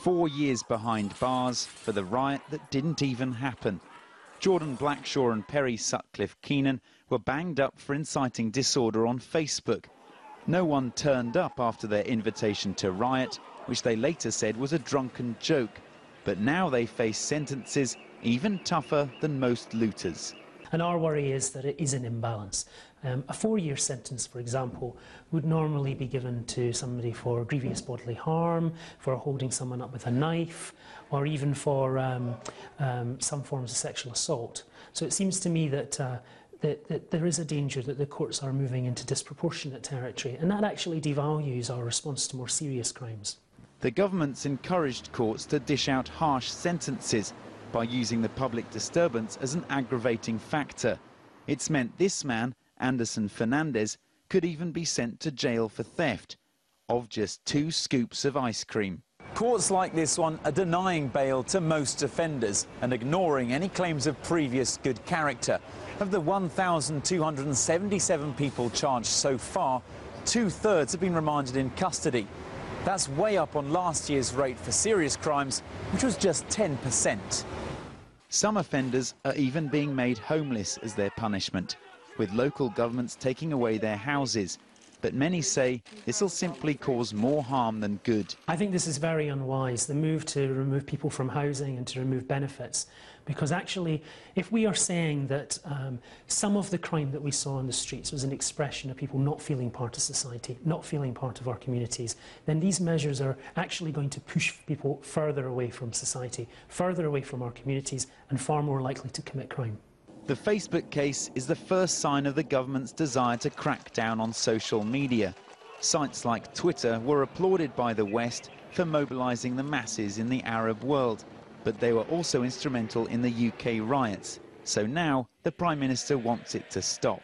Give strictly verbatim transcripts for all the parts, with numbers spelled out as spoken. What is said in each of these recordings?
Four years behind bars for the riot that didn't even happen. Jordan Blackshaw and Perry Sutcliffe Keenan were banged up for inciting disorder on Facebook. No one turned up after their invitation to riot, which they later said was a drunken joke. But now they face sentences even tougher than most looters. And our worry is that it is an imbalance. Um, a four-year sentence, for example, would normally be given to somebody for grievous bodily harm, for holding someone up with a knife, or even for um, um, some forms of sexual assault. So it seems to me that, uh, that, that there is a danger that the courts are moving into disproportionate territory, and that actually devalues our response to more serious crimes. The government's encouraged courts to dish out harsh sentences by using the public disturbance as an aggravating factor. It's meant this man, Anderson Fernandez, could even be sent to jail for theft of just two scoops of ice cream. Courts like this one are denying bail to most offenders and ignoring any claims of previous good character. Of the one thousand two hundred seventy-seven people charged so far, two-thirds have been remanded in custody. That's way up on last year's rate for serious crimes, which was just ten percent. Some offenders are even being made homeless as their punishment, with local governments taking away their houses. But many say this will simply cause more harm than good. I think this is very unwise, the move to remove people from housing and to remove benefits, because actually, if we are saying that um, some of the crime that we saw on the streets was an expression of people not feeling part of society, not feeling part of our communities, then these measures are actually going to push people further away from society, further away from our communities, and far more likely to commit crime. The Facebook case is the first sign of the government's desire to crack down on social media. Sites like Twitter were applauded by the West for mobilising the masses in the Arab world, but they were also instrumental in the U K riots. So now the Prime Minister wants it to stop.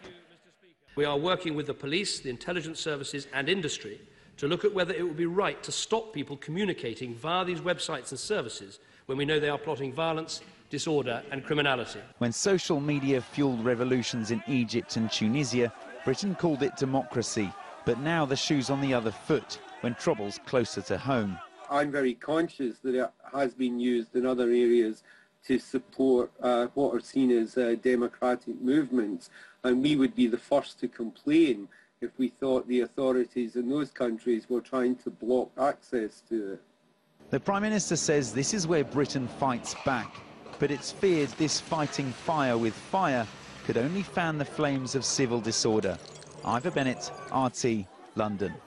We are working with the police, the intelligence services and industry to look at whether it would be right to stop people communicating via these websites and services when we know they are plotting violence, disorder and criminality. When social media fueled revolutions in Egypt and Tunisia, Britain called it democracy. But now the shoe's on the other foot when trouble's closer to home. I'm very conscious that it has been used in other areas to support uh, what are seen as uh, democratic movements, and we would be the first to complain if we thought the authorities in those countries were trying to block access to it. The Prime Minister says this is where Britain fights back, but it's feared this fighting fire with fire could only fan the flames of civil disorder. Ivor Bennett, R T, London.